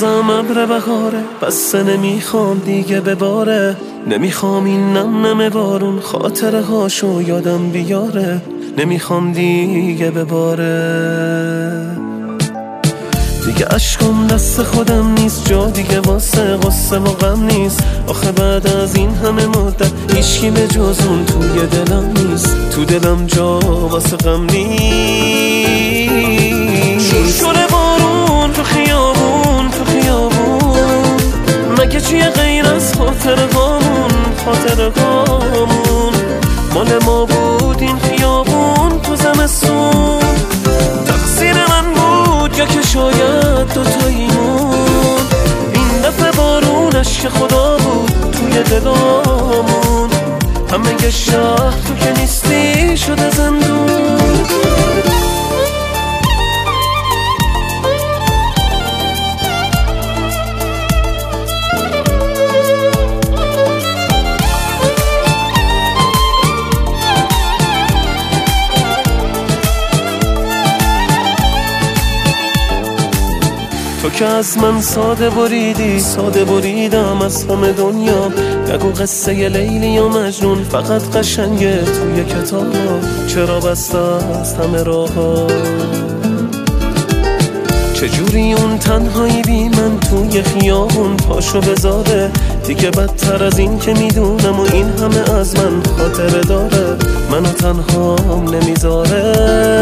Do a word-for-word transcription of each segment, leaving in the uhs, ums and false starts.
روزم ابر بهاره، پس نمیخوام دیگه بباره. نمیخوام این نم نم بارون خاطره هاشو یادم بیاره. نمیخوام دیگه بباره. دیگه عشقم دست خودم نیست، جا دیگه واسه غصه و غم نیست. آخه بعد از این همه مدت هیچکی به جز اون توی دلم نیست. تو دلم جا واسه غم نیست. شور شور بارون تو خیابون تو خیابون، مگه چیه غیر از خاطره هامون خاطره هامون؟ مال ما بود این خیابون تو زمستون. تقصیر من بود یا که شاید دوتاییمون. این دفعه بارونش که خدا بود توی دلامون. همه شهر تو که نیستی شده زندون. تو که از من ساده بریدی، ساده بریدم از همه دنیا. نگو قصه لیلی یا مجنون فقط قشنگه توی کتاب. چرا بسته است همه راه‌ها؟ چجوری اون تنهایی بی من توی خیابون پاشو بذاره؟ دیگه بدتر از این که میدونم و این همه از من خاطره داره. منو تنهام نمیذاره.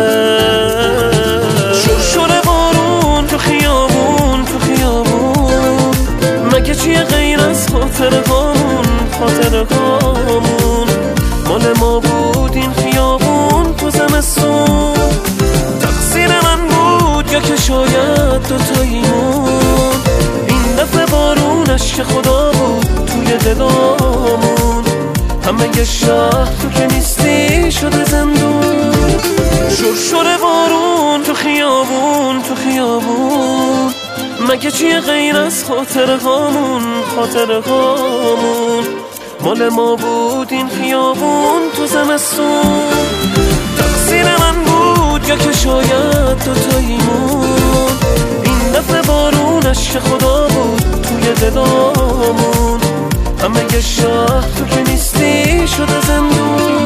شور شور بارون تو خیابون تو خیابون، مگه چیه غیر از خاطره هامون خاطره هامون؟ مال ما بود این خیابون تو زمستون. تقصیر من بود یا که شاید دوتاییمون. این دفعه بارونش که خدا بود توی دلامون. همه شهر تو که نیستی شده زندون. شور شور بارون تو خیابون تو خیابون، مگه چیه غیر از خاطره هامون خاطره هامون؟ مال ما بود این خیابون تو زمستون. تقصیر من بود یا که شاید دوتاییمون. این دفعه بارونش که خدا بود توی دلامون. همه شهر تو که نیستی شده زندون.